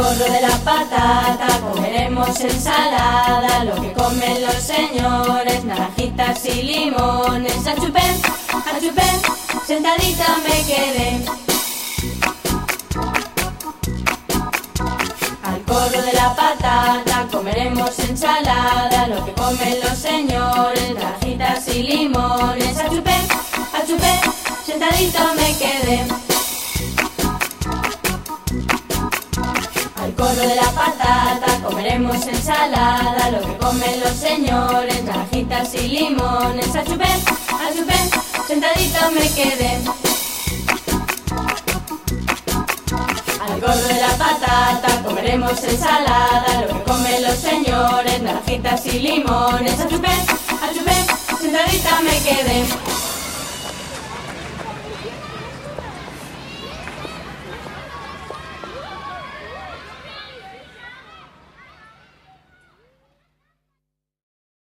gorro de la patata comeremos ensalada, lo que comen los señores, naranjitas y limones. Achupé, sentadita me quedé. Al gorro de la patata comeremos ensalada, lo que comen los señores, naranjitas y limones. Achupé, sentadito me quedé. Al gorro de la patata comeremos ensalada, lo que comen los señores, naranjitas y limones. Achupé, sentadito me quedé. Al gorro de la patata comeremos ensalada, lo que comen los señores, naranjitas y limones. Achupé, sentadita me quedé.